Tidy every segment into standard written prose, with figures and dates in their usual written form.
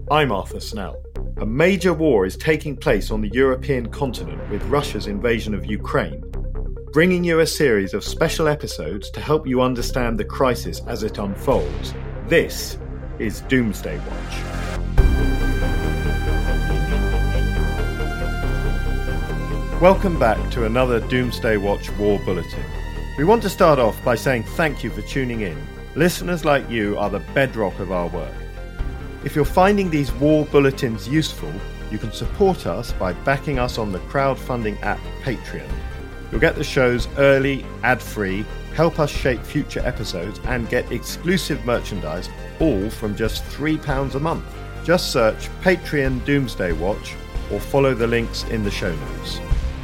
I'm Arthur Snell. A major war is taking place on the European continent with Russia's invasion of Ukraine, bringing you a series of special episodes to help you understand the crisis as it unfolds. This is Doomsday Watch. Welcome back to another Doomsday Watch War Bulletin. We want to start off by saying thank you for tuning in. Listeners like you are the bedrock of our work. If you're finding these war bulletins useful, you can support us by backing us on the crowdfunding app Patreon. You'll get the shows early, ad-free, help us shape future episodes, and get exclusive merchandise, all from just £3 a month. Just search Patreon Doomsday Watch or follow the links in the show notes.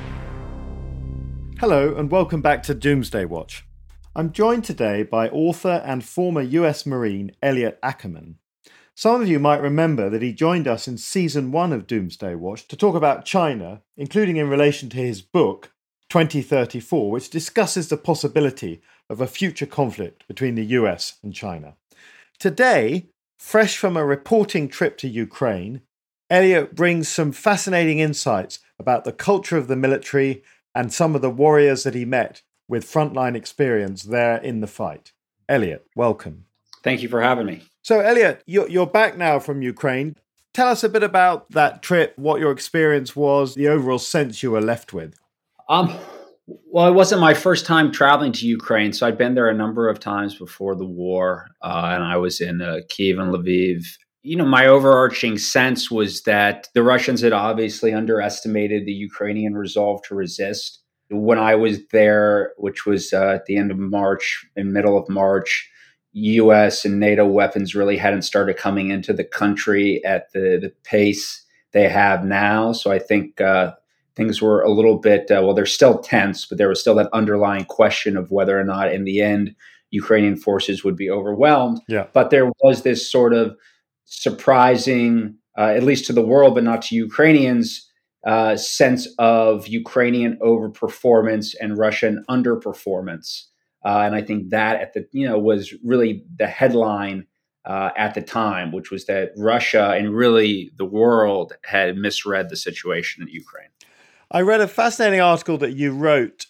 Hello and welcome back to Doomsday Watch. I'm joined today by author and former US Marine Elliot Ackerman. Some of you might remember that he joined us in Season 1 of Doomsday Watch to talk about China, including in relation to his book, 2034, which discusses the possibility of a future conflict between the US and China. Today, fresh from a reporting trip to Ukraine, Elliot brings some fascinating insights about the culture of the military and some of the warriors that he met with frontline experience there in the fight. Elliot, welcome. Thank you for having me. So, Elliot, you're back now from Ukraine. Tell us a bit about that trip, what your experience was, the overall sense you were left with. Well, it wasn't my first time traveling to Ukraine, so I'd been there a number of times before the war, and I was in Kyiv and Lviv. You know, my overarching sense was that the Russians had obviously underestimated the Ukrainian resolve to resist. When I was there, which was at the end of March, in middle of March, U.S. and NATO weapons really hadn't started coming into the country at the pace they have now. So I think things were a little bit, they're still tense, but there was still that underlying question of whether or not in the end Ukrainian forces would be overwhelmed. Yeah. But there was this sort of surprising, at least to the world, but not to Ukrainians, sense of Ukrainian overperformance and Russian underperformance. And I think that was really the headline at the time, which was that Russia and really the world had misread the situation in Ukraine. I read a fascinating article that you wrote.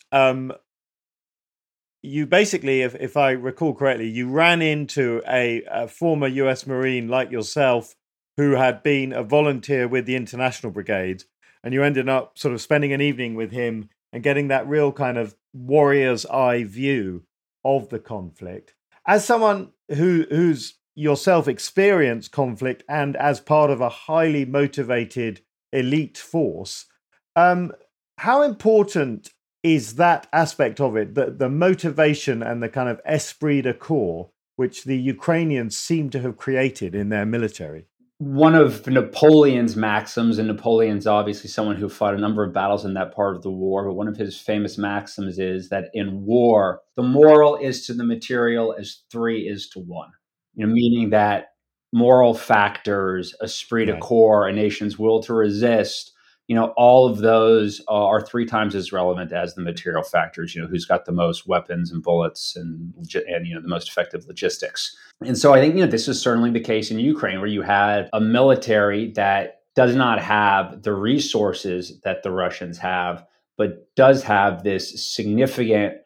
You basically, if I recall correctly, you ran into a former US Marine like yourself who had been a volunteer with the International Brigade, and you ended up sort of spending an evening with him and getting that real kind of warrior's eye view of the conflict. As someone who's yourself experienced conflict and as part of a highly motivated elite force, how important is that aspect of it, the motivation and the kind of esprit de corps which the Ukrainians seem to have created in their military? One of Napoleon's maxims, and Napoleon's obviously someone who fought a number of battles in that part of the war, but one of his famous maxims is that in war, the moral is to the material as 3 is to 1. Meaning that moral factors, esprit de corps, a nation's will to resist, all of those are 3 times as relevant as the material factors, who's got the most weapons and bullets and the most effective logistics. And so I think, this is certainly the case in Ukraine, where you had a military that does not have the resources that the Russians have, but does have this significant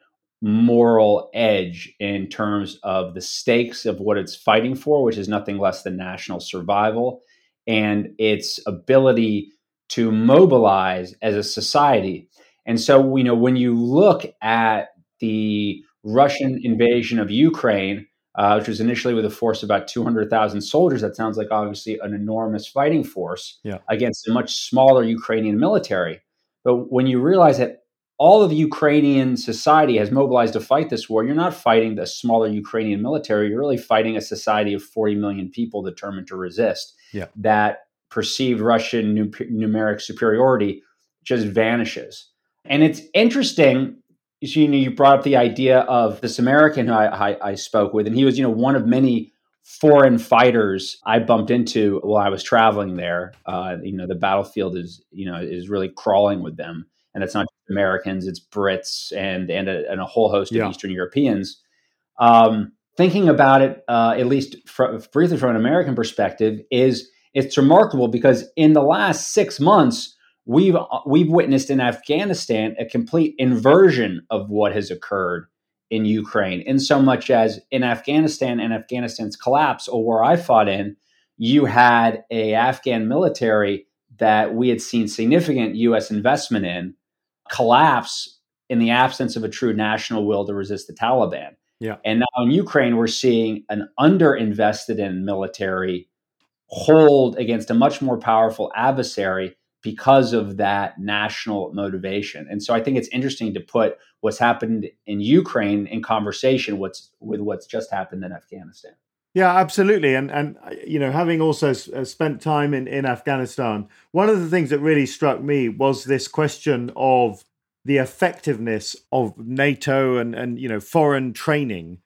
moral edge in terms of the stakes of what it's fighting for, which is nothing less than national survival, and its ability to mobilize as a society. And so, when you look at the Russian invasion of Ukraine, which was initially with a force of about 200,000 soldiers, that sounds like obviously an enormous fighting force against a much smaller Ukrainian military. But when you realize that all of Ukrainian society has mobilized to fight this war, you're not fighting the smaller Ukrainian military, you're really fighting a society of 40 million people determined to resist. That perceived Russian numeric superiority just vanishes. And it's interesting, you brought up the idea of this American who I spoke with, and he was, one of many foreign fighters I bumped into while I was traveling there. The battlefield is really crawling with them. And it's not just Americans, it's Brits and a whole host of Eastern Europeans. Thinking about it, at least briefly from an American perspective, is it's remarkable because in the last 6 months, we've witnessed in Afghanistan a complete inversion of what has occurred in Ukraine, in so much as in Afghanistan and Afghanistan's collapse, or where I fought in, you had a Afghan military that we had seen significant U.S. investment in collapse in the absence of a true national will to resist the Taliban. Yeah. And now in Ukraine, we're seeing an underinvested in military hold against a much more powerful adversary because of that national motivation. And so I think it's interesting to put what's happened in Ukraine in conversation with what's just happened in Afghanistan. Yeah, absolutely. And having also spent time in Afghanistan, one of the things that really struck me was this question of the effectiveness of NATO and foreign training.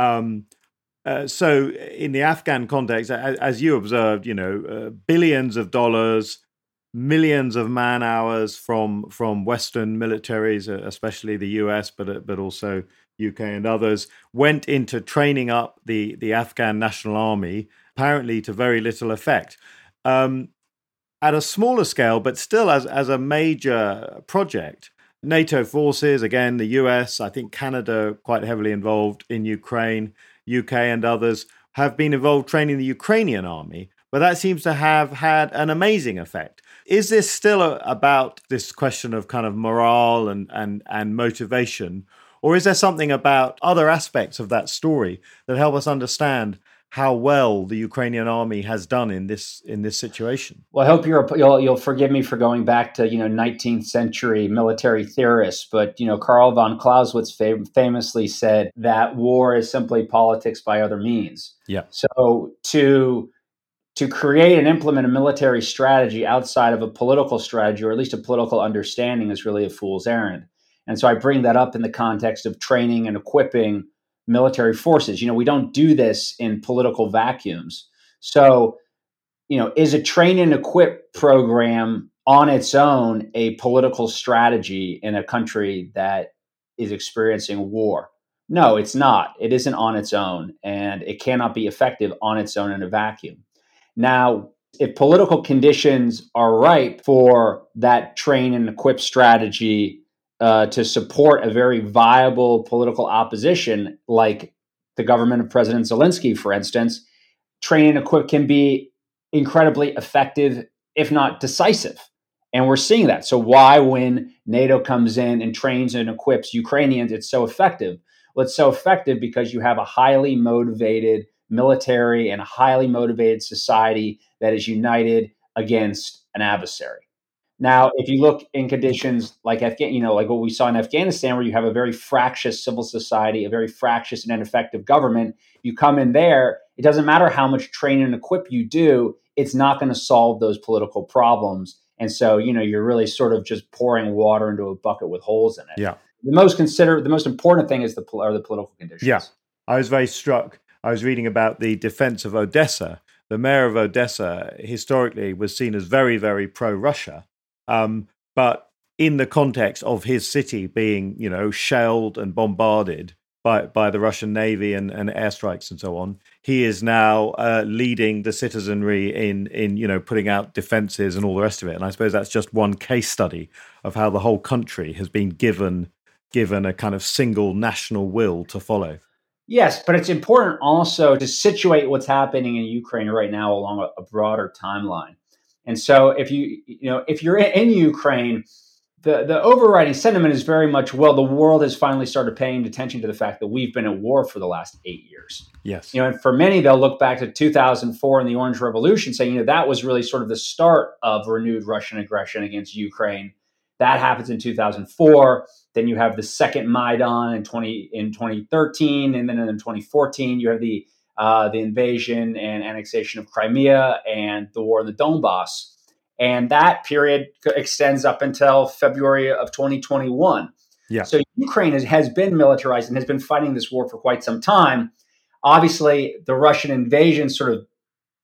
So in the Afghan context, as you observed, billions of dollars, millions of man hours from Western militaries, especially the US, but also UK and others, went into training up the Afghan National Army, apparently to very little effect. At a smaller scale, but still as a major project, NATO forces, again, the US, I think Canada quite heavily involved in Ukraine, UK and others have been involved training the Ukrainian army, but that seems to have had an amazing effect. Is this still about this question of kind of morale and motivation, or is there something about other aspects of that story that help us understand how well the Ukrainian army has done in this situation? Well, I hope you'll forgive me for going back to 19th century military theorists, but Karl von Clausewitz famously said that war is simply politics by other means. Yeah. So to create and implement a military strategy outside of a political strategy, or at least a political understanding, is really a fool's errand. And so I bring that up in the context of training and equipping military forces. We don't do this in political vacuums. So, is a train and equip program on its own a political strategy in a country that is experiencing war? No, it's not. It isn't on its own, and it cannot be effective on its own in a vacuum. Now, if political conditions are right for that train and equip strategy to support a very viable political opposition, like the government of President Zelensky, for instance, train and equip can be incredibly effective, if not decisive. And we're seeing that. So why, when NATO comes in and trains and equips Ukrainians, it's so effective? Well, it's so effective because you have a highly motivated military and a highly motivated society that is united against an adversary. Now, if you look in conditions like like what we saw in Afghanistan, where you have a very fractious civil society, a very fractious and ineffective government, you come in there, it doesn't matter how much train and equip you do, it's not going to solve those political problems. And so, you're really sort of just pouring water into a bucket with holes in it. Yeah. The most important thing is the political conditions. Yeah. I was very struck. I was reading about the defense of Odessa. The mayor of Odessa historically was seen as very, very pro-Russia. But in the context of his city being, shelled and bombarded by the Russian Navy and airstrikes and so on, he is now leading the citizenry in putting out defenses and all the rest of it. And I suppose that's just one case study of how the whole country has been given a kind of single national will to follow. Yes, but it's important also to situate what's happening in Ukraine right now along a broader timeline. And so if you're in Ukraine, the overriding sentiment is very much, well, the world has finally started paying attention to the fact that we've been at war for the last 8 years. Yes. And for many, they'll look back to 2004 and the Orange Revolution, saying, that was really sort of the start of renewed Russian aggression against Ukraine. That happens in 2004. Then you have the second Maidan in 2013, and then in 2014 you have the invasion and annexation of Crimea and the war in the Donbass. And that period extends up until February of 2021. Yeah. So Ukraine has been militarized and has been fighting this war for quite some time. Obviously, the Russian invasion sort of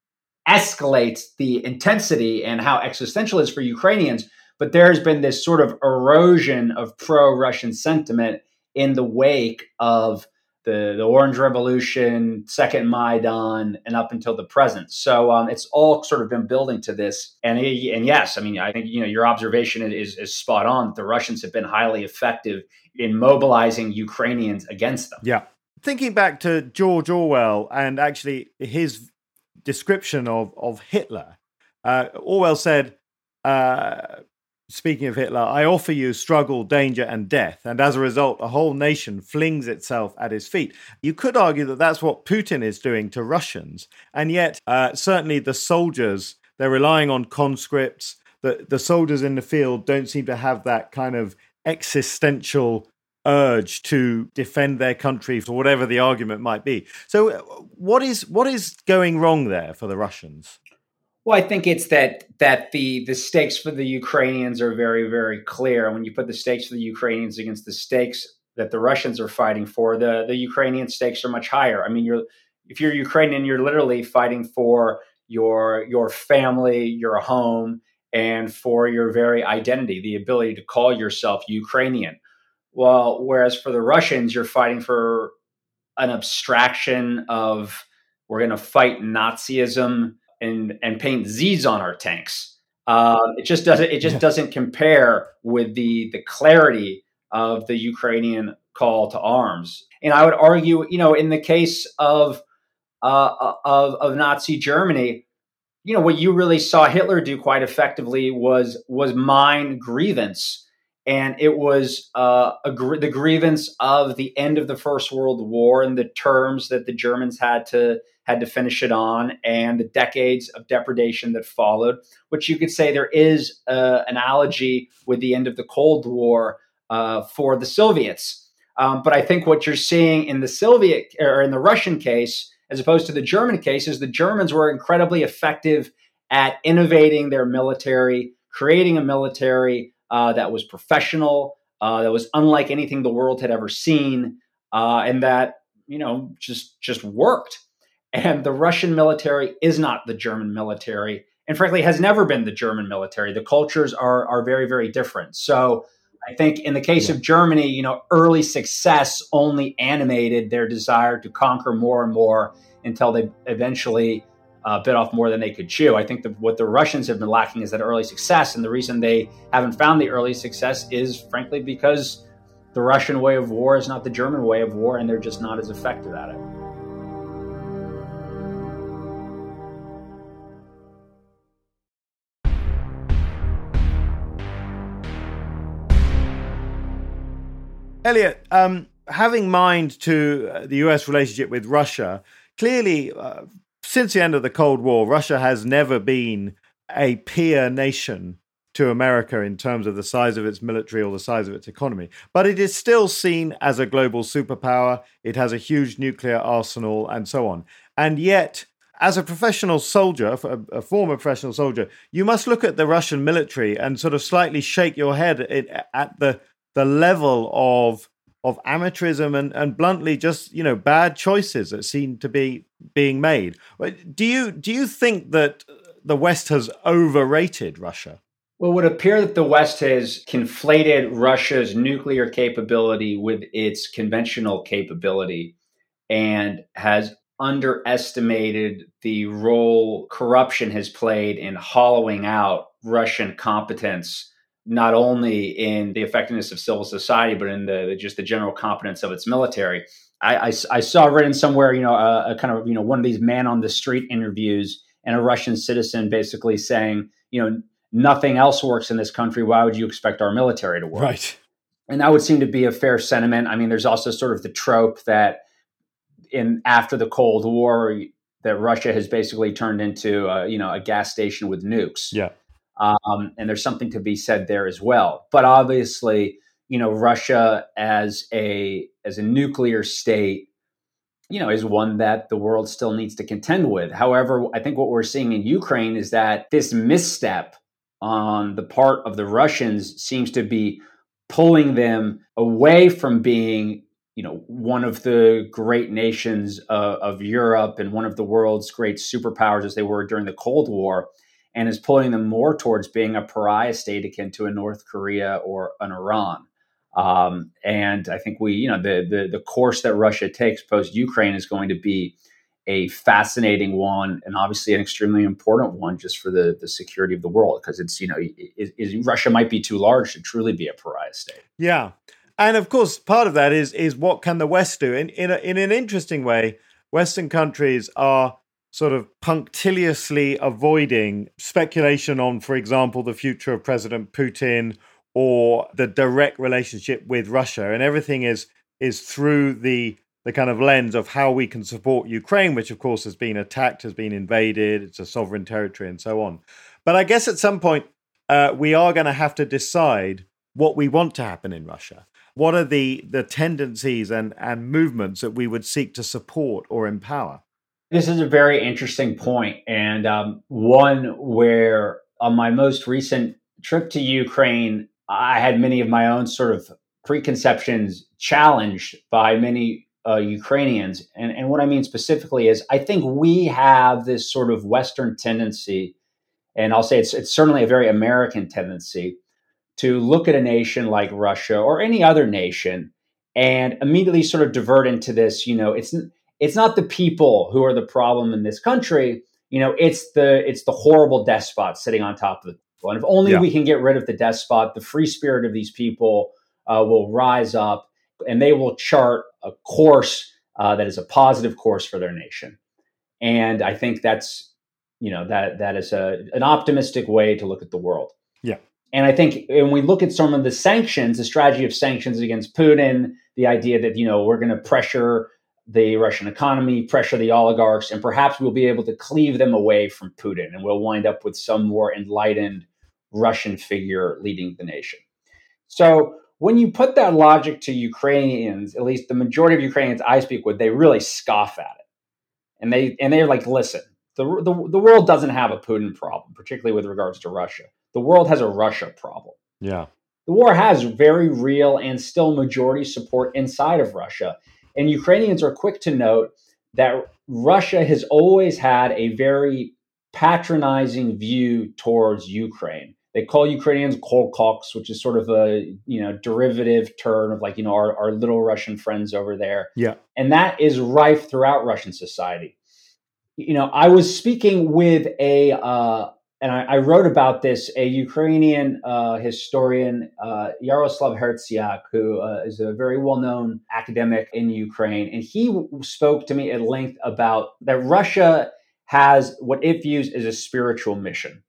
escalates the intensity and how existential it is for Ukrainians. But there has been this sort of erosion of pro-Russian sentiment in the wake of the Orange Revolution, Second Maidan, and up until the present. So it's all sort of been building to this. And yes, I mean, I think your observation is spot on. The Russians have been highly effective in mobilizing Ukrainians against them. Yeah. Thinking back to George Orwell and actually his description of Hitler, Orwell said, speaking of Hitler, I offer you struggle, danger, and death. And as a result, a whole nation flings itself at his feet. You could argue that that's what Putin is doing to Russians. And yet, certainly the soldiers, they're relying on conscripts. The soldiers in the field don't seem to have that kind of existential urge to defend their country for whatever the argument might be. So what is going wrong there for the Russians? Well, I think it's that the stakes for the Ukrainians are very, very clear. When you put the stakes for the Ukrainians against the stakes that the Russians are fighting for, the Ukrainian stakes are much higher. I mean, if you're Ukrainian, you're literally fighting for your family, your home, and for your very identity, the ability to call yourself Ukrainian. Well, whereas for the Russians, you're fighting for an abstraction of, we're going to fight Nazism and paint Z's on our tanks. It just doesn't compare with the clarity of the Ukrainian call to arms. And I would argue, in the case of Nazi Germany, what you really saw Hitler do quite effectively was mine grievance. And it was the grievance of the end of the First World War and the terms that the Germans had to finish it on, and the decades of depredation that followed, which you could say there is an analogy with the end of the Cold War for the Soviets. But I think what you're seeing in the Soviet or in the Russian case, as opposed to the German case, is the Germans were incredibly effective at innovating their military, creating a military that was professional, that was unlike anything the world had ever seen, and that just worked. And the Russian military is not the German military, and frankly, has never been the German military. The cultures are very, very different. So I think in the case of Germany, early success only animated their desire to conquer more and more until they eventually bit off more than they could chew. I think what the Russians have been lacking is that early success. And the reason they haven't found the early success is, frankly, because the Russian way of war is not the German way of war, and they're just not as effective at it. Elliot, having mind to the US relationship with Russia, clearly, since the end of the Cold War, Russia has never been a peer nation to America in terms of the size of its military or the size of its economy. But it is still seen as a global superpower. It has a huge nuclear arsenal and so on. And yet, as a professional soldier, a former professional soldier, you must look at the Russian military and sort of slightly shake your head at the level of amateurism and bluntly just bad choices that seem to be being made. Do you think that the West has overrated Russia? Well, it would appear that the West has conflated Russia's nuclear capability with its conventional capability and has underestimated the role corruption has played in hollowing out Russian competence, not only in the effectiveness of civil society, but in just the general competence of its military. I saw written somewhere, a kind of, one of these man on the street interviews, and a Russian citizen basically saying, nothing else works in this country. Why would you expect our military to work? Right. And that would seem to be a fair sentiment. I mean, there's also sort of the trope that after the Cold War, that Russia has basically turned into a gas station with nukes. Yeah. And there's something to be said there as well. But obviously, Russia as a nuclear state, is one that the world still needs to contend with. However, I think what we're seeing in Ukraine is that this misstep on the part of the Russians seems to be pulling them away from being, one of the great nations of Europe and one of the world's great superpowers as they were during the Cold War, and is pulling them more towards being a pariah state akin to a North Korea or an Iran. And I think the course that Russia takes post Ukraine is going to be a fascinating one, and obviously an extremely important one, just for the security of the world, because it's Russia might be too large to truly be a pariah state. Yeah, and of course, part of that is what can the West do? In an interesting way, Western countries are sort of punctiliously avoiding speculation on, for example, the future of President Putin or the direct relationship with Russia, and everything is through the kind of lens of how we can support Ukraine, which of course has been attacked, has been invaded, it's a sovereign territory, and so on. But I guess at some point we are going to have to decide what we want to happen in Russia. What are the tendencies and movements that we would seek to support or empower? This is a very interesting point, and one where on my most recent trip to Ukraine, I had many of my own sort of preconceptions challenged by many Ukrainians. And what I mean specifically is I think we have this sort of Western tendency, and I'll say it's certainly a very American tendency, to look at a nation like Russia or any other nation and immediately sort of divert into this, it's not the people who are the problem in this country, it's the horrible despot sitting on top of the people. And if only we can get rid of the despot, the free spirit of these people will rise up and they will chart a course that is a positive course for their nation. And I think that's, that is an optimistic way to look at the world. Yeah. And I think when we look at some of the sanctions, the strategy of sanctions against Putin, the idea that, we're going to pressure the Russian economy, pressure the oligarchs, and perhaps we'll be able to cleave them away from Putin, and we'll wind up with some more enlightened Russian figure leading the nation. So when you put that logic to Ukrainians, at least the majority of Ukrainians I speak with, they really scoff at it. And they're like, listen, the world doesn't have a Putin problem, particularly with regards to Russia. The world has a Russia problem. Yeah. The war has very real and still majority support inside of Russia. And Ukrainians are quick to note that Russia has always had a very patronizing view towards Ukraine. They call Ukrainians kolkoks, which is sort of a derivative term of our little Russian friends over there. Yeah. And that is rife throughout Russian society. I was speaking with and I wrote about this, a Ukrainian historian, Yaroslav Herziak, who is a very well-known academic in Ukraine. And he spoke to me at length about that Russia has what it views as a spiritual mission.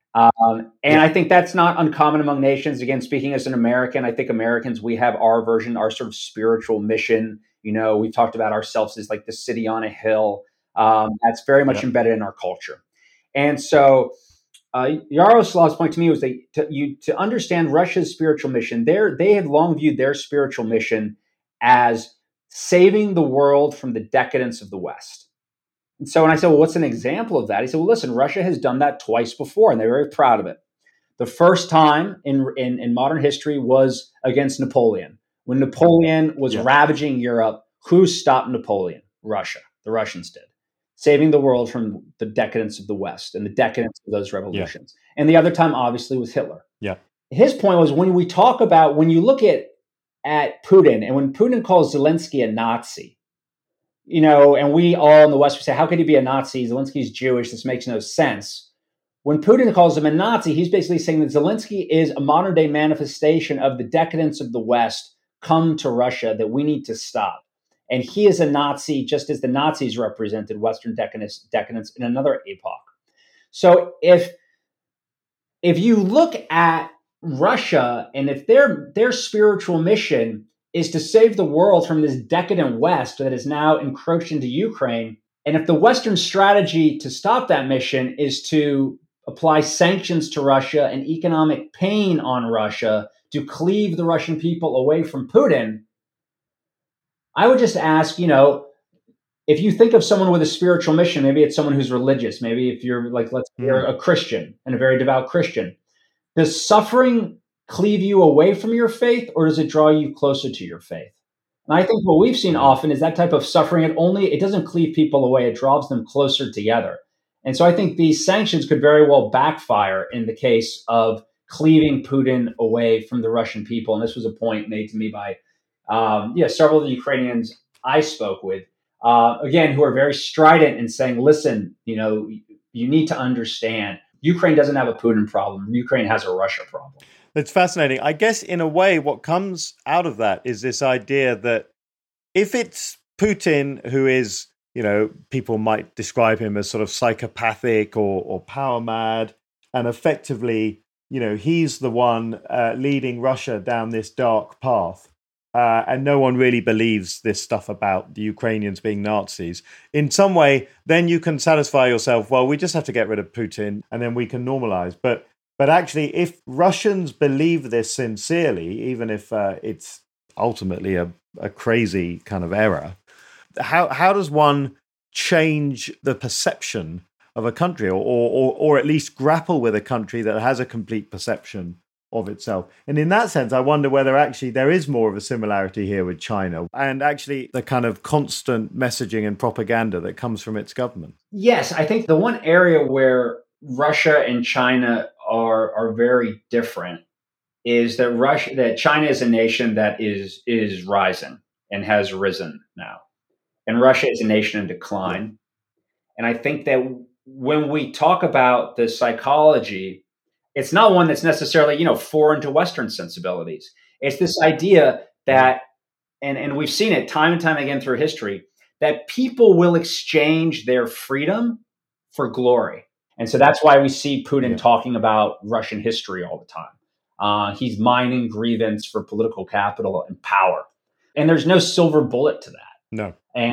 I think that's not uncommon among nations. Again, speaking as an American, I think Americans, we have our version, our sort of spiritual mission. We've talked about ourselves as like the city on a hill. That's very much embedded in our culture. And so Yaroslav's point to me was to understand Russia's spiritual mission, they had long viewed their spiritual mission as saving the world from the decadence of the West. And so when I said, well, what's an example of that? He said, well, listen, Russia has done that twice before, and they're very proud of it. The first time in modern history was against Napoleon. When Napoleon was ravaging Europe, who stopped Napoleon? Russia. The Russians did. Saving the world from the decadence of the West and the decadence of those revolutions. Yeah. And the other time, obviously, was Hitler. Yeah. His point was when you look at Putin, and when Putin calls Zelensky a Nazi, and we all in the West would say, how could he be a Nazi? Zelensky's Jewish. This makes no sense. When Putin calls him a Nazi, he's basically saying that Zelensky is a modern day manifestation of the decadence of the West come to Russia that we need to stop. And he is a Nazi, just as the Nazis represented Western decadence in another epoch. So if you look at Russia, and if their spiritual mission is to save the world from this decadent West that is now encroached into Ukraine, and if the Western strategy to stop that mission is to apply sanctions to Russia and economic pain on Russia to cleave the Russian people away from Putin, I would just ask, if you think of someone with a spiritual mission, maybe it's someone who's religious. Maybe if you're you're a Christian and a very devout Christian, does suffering cleave you away from your faith, or does it draw you closer to your faith? And I think what we've seen often is that type of suffering, it doesn't cleave people away, it draws them closer together. And so I think these sanctions could very well backfire in the case of cleaving Putin away from the Russian people. And this was a point made to me by several of the Ukrainians I spoke with, again, who are very strident in saying, listen, you need to understand Ukraine doesn't have a Putin problem. Ukraine has a Russia problem. It's fascinating. I guess in a way, what comes out of that is this idea that if it's Putin, who is, people might describe him as sort of psychopathic or power mad, and effectively, he's the one leading Russia down this dark path. And no one really believes this stuff about the Ukrainians being Nazis. In some way, then you can satisfy yourself, well, we just have to get rid of Putin and then we can normalize. But actually, if Russians believe this sincerely, even if it's ultimately a crazy kind of error, how does one change the perception of a country or at least grapple with a country that has a complete perception of itself? And in that sense, I wonder whether actually there is more of a similarity here with China and actually the kind of constant messaging and propaganda that comes from its government. Yes, I think the one area where Russia and China are very different is that China is a nation that is rising and has risen now. And Russia is a nation in decline. And I think that when we talk about the psychology, it's not one that's necessarily, foreign to Western sensibilities. It's this idea that, and we've seen it time and time again through history, that people will exchange their freedom for glory. And so that's why we see Putin talking about Russian history all the time. He's mining grievance for political capital and power. And there's no silver bullet to that. No. And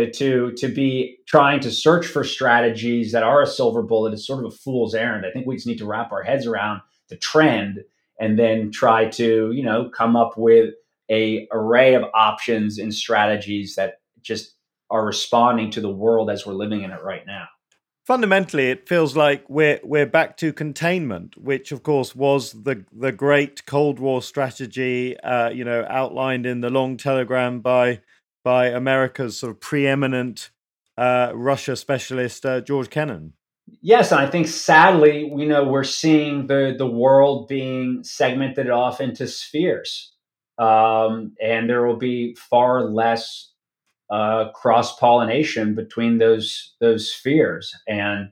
to be trying to search for strategies that are a silver bullet is sort of a fool's errand. I think we just need to wrap our heads around the trend and then try to, come up with a array of options and strategies that just are responding to the world as we're living in it right now. Fundamentally, it feels like we're back to containment, which, of course, was the great Cold War strategy, outlined in the long telegram by America's sort of preeminent Russia specialist, George Kennan. Yes, and I think sadly, we're seeing the world being segmented off into spheres, and there will be far less cross-pollination between those spheres. And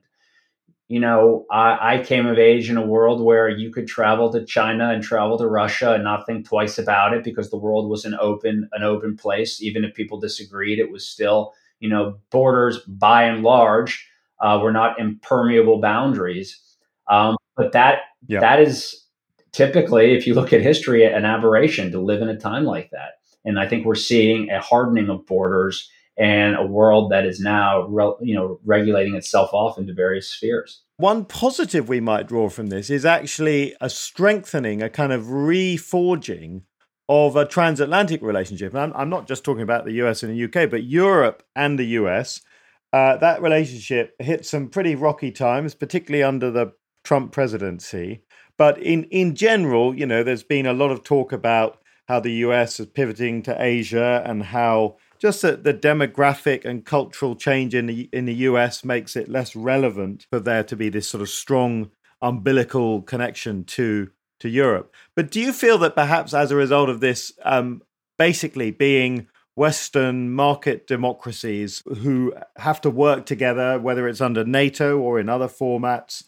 I came of age in a world where you could travel to China and travel to Russia and not think twice about it because the world was an open place. Even if people disagreed, it was still, borders by and large were not impermeable boundaries. But that is typically, if you look at history, an aberration to live in a time like that. And I think we're seeing a hardening of borders and a world that is now, regulating itself off into various spheres. One positive we might draw from this is actually a strengthening, a kind of reforging of a transatlantic relationship. And I'm not just talking about the US and the UK, but Europe and the US. That relationship hit some pretty rocky times, particularly under the Trump presidency. But in general, there's been a lot of talk about how the US is pivoting to Asia and how just the demographic and cultural change in the US makes it less relevant for there to be this sort of strong umbilical connection to Europe. But do you feel that perhaps as a result of this, basically being Western market democracies who have to work together, whether it's under NATO or in other formats,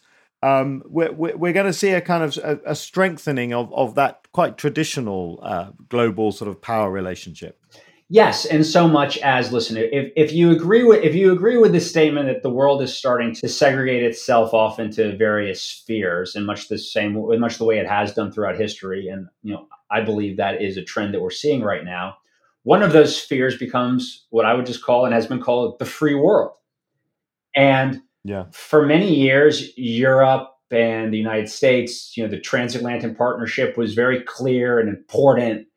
we're going to see a kind of a strengthening of that quite traditional global sort of power relationship? Yes, and so much as, listen, if you agree with the statement that the world is starting to segregate itself off into various spheres in much the way it has done throughout history, and I believe that is a trend that we're seeing right now. One of those spheres becomes what I would just call and has been called the free world. And for many years, Europe and the United States, the transatlantic partnership was very clear and important.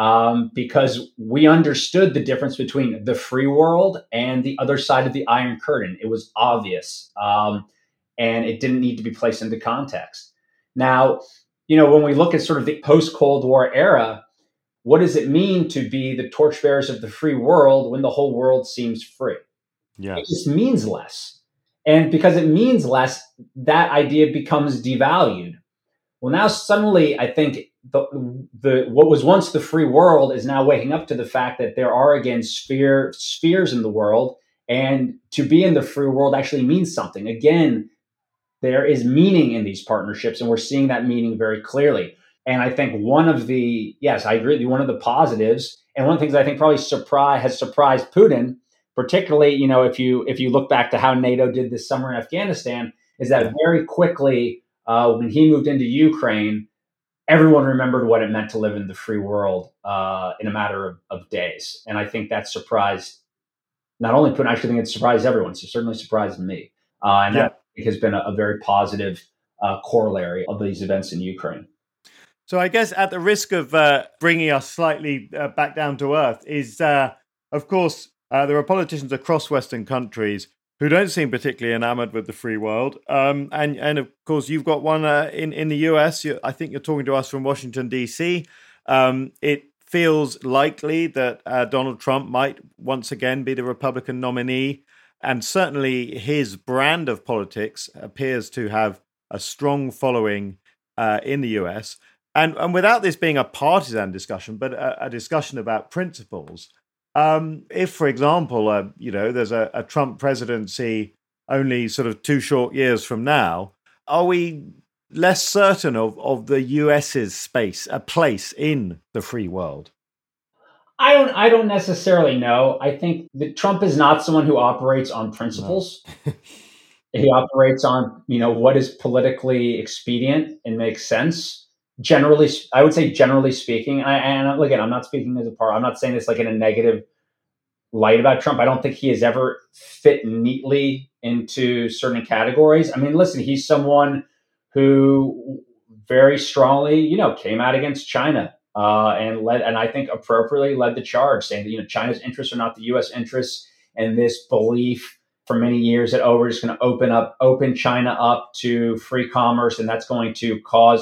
Because we understood the difference between the free world and the other side of the Iron Curtain. It was obvious, and it didn't need to be placed into context. Now, when we look at sort of the post-Cold War era, what does it mean to be the torchbearers of the free world when the whole world seems free? Yeah. It just means less. And because it means less, that idea becomes devalued. Well, now suddenly, I think the what was once the free world is now waking up to the fact that there are again spheres in the world, and to be in the free world actually means something. Again, there is meaning in these partnerships, and we're seeing that meaning very clearly. And I think yes, I agree with you, one of the positives, and one of the things I think probably has surprised Putin, particularly, if you look back to how NATO did this summer in Afghanistan, is that Yeah. very quickly, when he moved into Ukraine, everyone remembered what it meant to live in the free world in a matter of days. And I think that surprised not only Putin, I actually think it surprised everyone. So certainly surprised me. And Yeah. that has been a very positive corollary of these events in Ukraine. So I guess at the risk of bringing us slightly back down to earth is, of course, there are politicians across Western countries who don't seem particularly enamored with the free world. And of course, you've got one in the US. I think you're talking to us from Washington, D.C. It feels likely that Donald Trump might once again be the Republican nominee. And certainly his brand of politics appears to have a strong following in the US. And without this being a partisan discussion, but a discussion about principles, if, for example, there's a Trump presidency only sort of 2 short years from now, are we less certain of the US's a place in the free world? I don't necessarily know. I think that Trump is not someone who operates on No. principles. He operates on, what is politically expedient and makes sense. Generally, I would say generally speaking, and again, I'm not speaking as a part. I'm not saying this like in a negative light about Trump. I don't think he has ever fit neatly into certain categories. I mean, listen, he's someone who very strongly, came out against China and I think appropriately led the charge, saying that China's interests are not the U.S. interests, and this belief for many years that we're just going to open China up to free commerce, and that's going to cause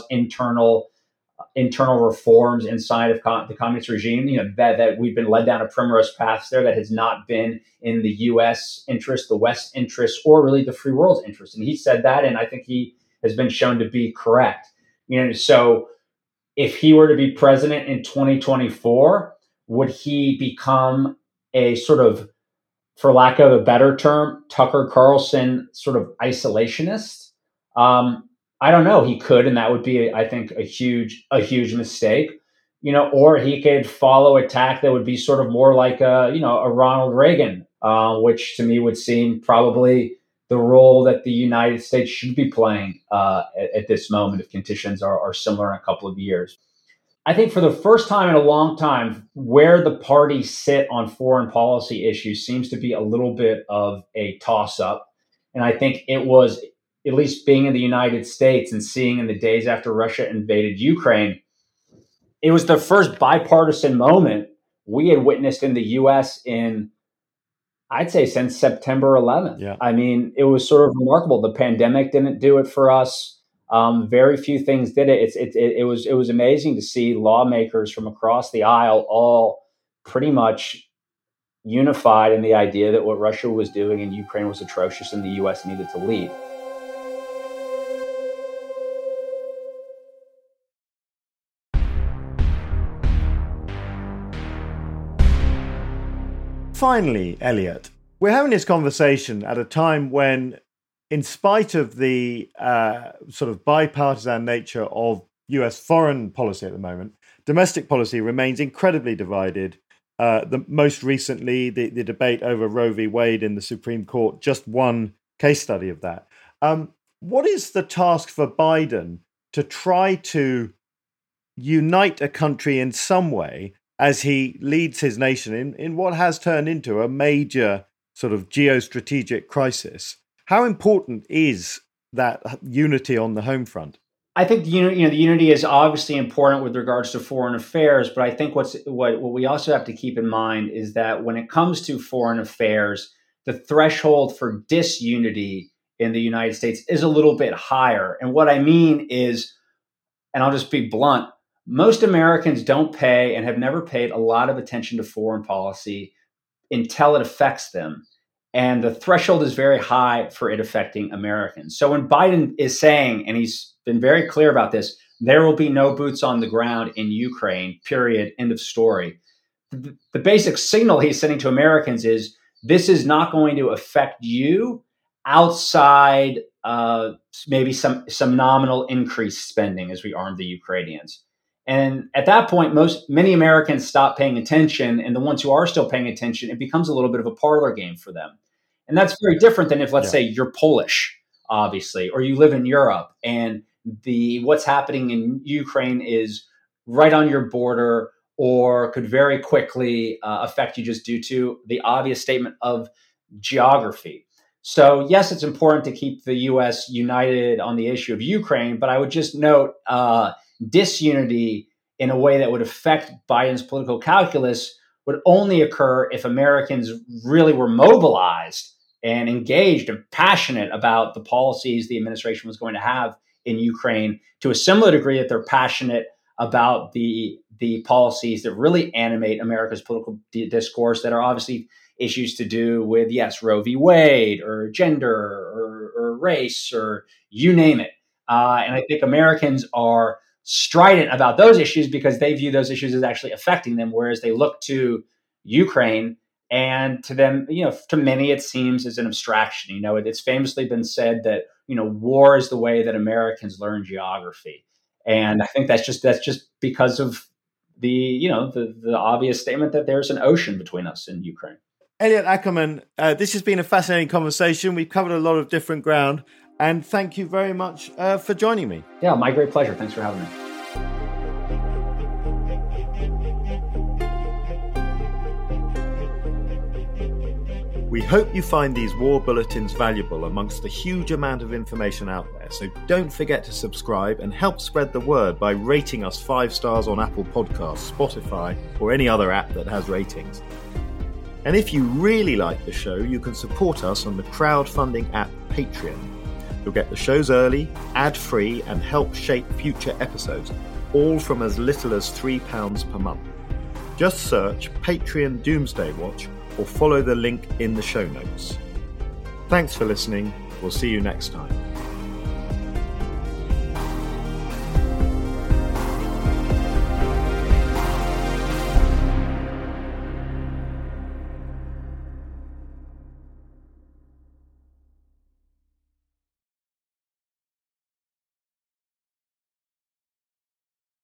internal reforms inside of the communist regime, that we've been led down a primrose path there that has not been in the U.S. interest, the West interest, or really the free world's interest. And he said that, and I think he has been shown to be correct. So if he were to be president in 2024, would he become a sort of, for lack of a better term, Tucker Carlson sort of isolationist? I don't know. He could, and that would be, I think, a huge mistake. Or he could follow a tack that would be sort of more like a Ronald Reagan, which to me would seem probably the role that the United States should be playing at this moment if conditions are similar in a couple of years. I think for the first time in a long time, where the parties sit on foreign policy issues seems to be a little bit of a toss up. And I think it was, at least being in the United States and seeing in the days after Russia invaded Ukraine, it was the first bipartisan moment we had witnessed in the US in, I'd say, since September 11th. Yeah. I mean, it was sort of remarkable. The pandemic didn't do it for us. Very few things did it. It was amazing to see lawmakers from across the aisle all pretty much unified in the idea that what Russia was doing in Ukraine was atrocious and the U.S. needed to lead. Finally, Elliot, we're having this conversation at a time when, in spite of the sort of bipartisan nature of US foreign policy at the moment, domestic policy remains incredibly divided. Most recently, the debate over Roe v. Wade in the Supreme Court, just one case study of that. What is the task for Biden to try to unite a country in some way as he leads his nation in what has turned into a major sort of geostrategic crisis? How important is that unity on the home front? I think the unity is obviously important with regards to foreign affairs, but I think what we also have to keep in mind is that when it comes to foreign affairs, the threshold for disunity in the United States is a little bit higher. And what I mean is, and I'll just be blunt, most Americans don't pay and have never paid a lot of attention to foreign policy until it affects them. And the threshold is very high for it affecting Americans. So when Biden is saying, and he's been very clear about this, there will be no boots on the ground in Ukraine, period, end of story. The basic signal he's sending to Americans is this is not going to affect you outside maybe some nominal increased spending as we arm the Ukrainians. And at that point, many Americans stop paying attention, and the ones who are still paying attention, it becomes a little bit of a parlor game for them. And that's very different than if, let's say, you're Polish, obviously, or you live in Europe, and what's happening in Ukraine is right on your border, or could very quickly affect you just due to the obvious statement of geography. So yes, it's important to keep the U.S. united on the issue of Ukraine, but I would just note disunity in a way that would affect Biden's political calculus would only occur if Americans really were mobilized and engaged and passionate about the policies the administration was going to have in Ukraine to a similar degree that they're passionate about the policies that really animate America's political discourse that are obviously issues to do with, yes, Roe v. Wade or gender or race or you name it. And I think Americans are strident about those issues because they view those issues as actually affecting them, whereas they look to Ukraine and to them, to many it seems as an abstraction. It's famously been said that, war is the way that Americans learn geography. And I think that's just because of the obvious statement that there's an ocean between us and Ukraine. Elliot Ackerman, this has been a fascinating conversation. We've covered a lot of different ground, and thank you very much for joining me. Yeah, my great pleasure. Thanks for having me. We hope you find these war bulletins valuable amongst the huge amount of information out there, so don't forget to subscribe and help spread the word by rating us 5 stars on Apple Podcasts, Spotify, or any other app that has ratings. And if you really like the show, you can support us on the crowdfunding app Patreon. You'll get the shows early, ad-free, and help shape future episodes, all from as little as £3 per month. Just search Patreon Doomsday Watch or follow the link in the show notes. Thanks for listening. We'll see you next time.